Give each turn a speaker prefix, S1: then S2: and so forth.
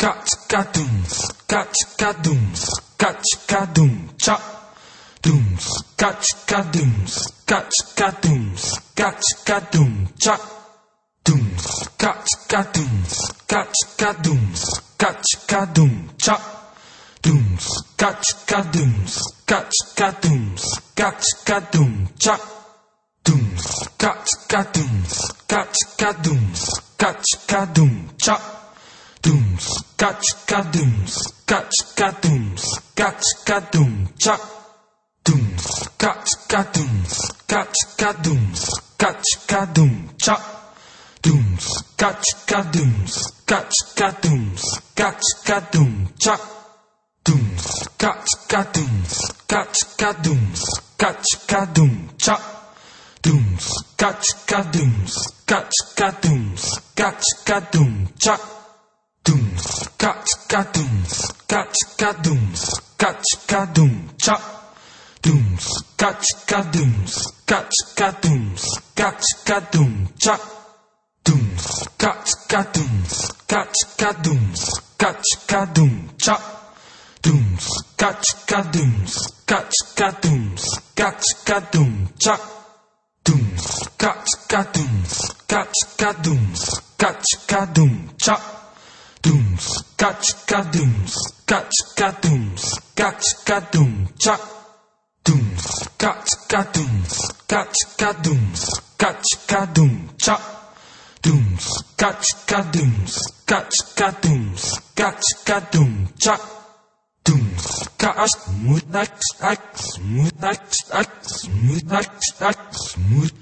S1: Cat-ca-doom, cat-ca-doom, cat-ca-doom, cha. Dooms, cat-ca-doom, cat-ca-doom, cat-ca-doom, cha. Dooms, cat-ca-doom, cat-ca-doom, cat-ca-doom, cha. Dooms, cat-ca-doom, cat-ca-doom, cat-ca-doom, cha. Dooms, cat-ca-doom, cat-ca-doom, cat-ca-doom, cha. Dooms, cat-ca-doom, cat-ca-doom, cat-ca-doom, cha. Dooms, cat-ca-doom, cat-ca-doom, cat-ca-doom, cha. Dooms, cat-ca-doom, cat-ca-doom, cat-ca-doom, cha. Dooms, cat-ca-doom, cat-ca-doom, cat-ca-doom, cha. Dooms, cat-ca-doom, cat-ca-doom, cat-ca-doom, cha. Dooms, cat-ca-doom, cat-ca-doom, cat-ca-doom, cha. Dooms, cat-ca-doom, cat-ca-doom, cat-ca-doom, cha. Dooms, cat-ca-doom, cat-ca-doom, cat-ca-doom, cha. Dooms, cat-ca-doom, cat-ca-doom, cat-ca-doom, cha. Dooms, cat-ca-doom, cat-ca-doom, cat-ca-doom, cha. Dooms, cat-ca-doom, cat-ca-doom, cat-ca-doom, cha. Dooms, cat-ca-doom, cat-ca-doom, cat-ca-doom, cha. Dooms, cat-ca-doom, cat-ca-doom, cat-ca-doom, cha. Dooms, cat-smooth, smooth, smooth, smooth, smooth, smooth.